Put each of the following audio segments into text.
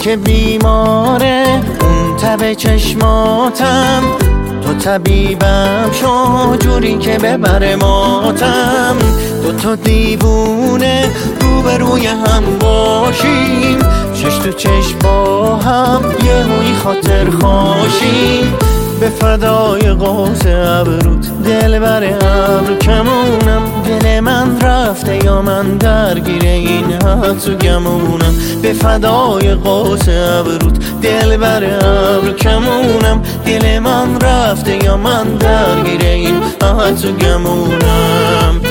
که بیماره اون تب چشماتم، تو طبیبم شو جوری که ببره ماتم. دوتا دیوونه روبروی هم باشیم، چش تو چش با هم یه هوی خاطر خواشیم. به فدای قوس ابروت دل بر ابر کمونم، دل من رفته یا من درگیر این حدس و گمونم. به فدای قوس ابروت دل بر ابر کمونم، دل من رفته یا من درگیر این حدس و گمونم.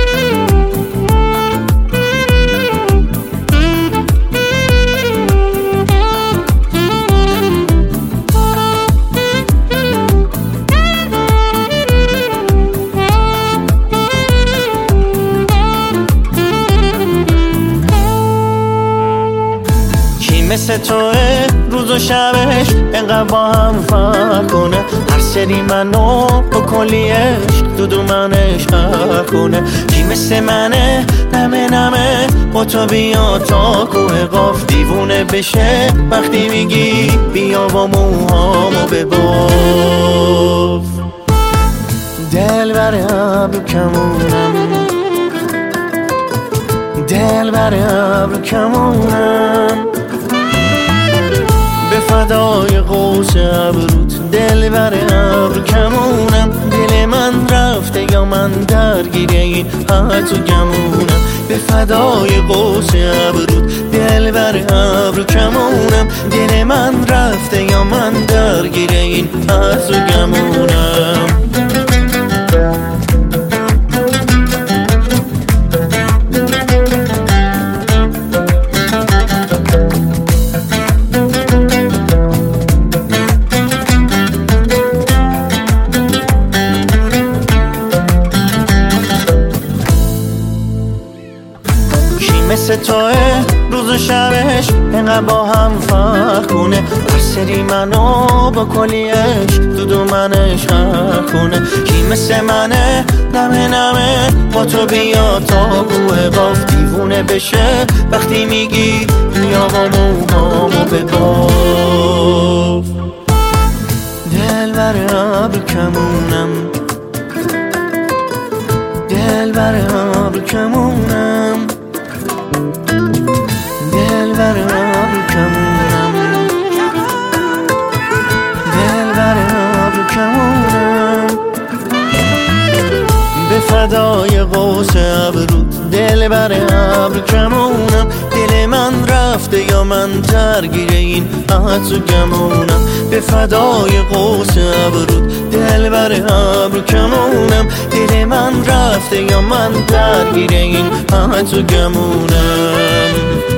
مثل توه روز و شبش انقدر با هم فرق کنه، هر سری منو با کلی عشق دو منش خر کنه. کی مثل منه نمه با تو بیا تا کوه قاف، دیوونه بشه وقتی میگی بیا با موهامو بباف. دل بر ابر کمونم، دل بر ابر کمونم. به فدای قوس ابروت دل بر ابر کمونم، دل من رفته یا من درگیر این حدس و گمونم. به فدای قوس ابروت دل بر ابر کمونم، دل من رفته یا من درگیر این حدس و گمونم. مثل توه روز و شبش انقدر با هم فرق کنه، هر سری منو با کلی عشق دو منش خر کنه. کی مثل منه نمه با تو بیا تا کوه قاف، دیوونه بشه وقتی میگی بیا با موهامو بباف. دل بر ابر کمونم، دل بر ابر کمونم. دل بر ابر کمونم، دل بر ابر کمونم. به فدای قوس ابروت دل بر ابر کمونم، دل من رفته یا من درگیر این حدس و گمونم. به فدای قوس ابروت دل بر ابر کمونم، دل من رفته یا من درگیر این حدس و گمونم.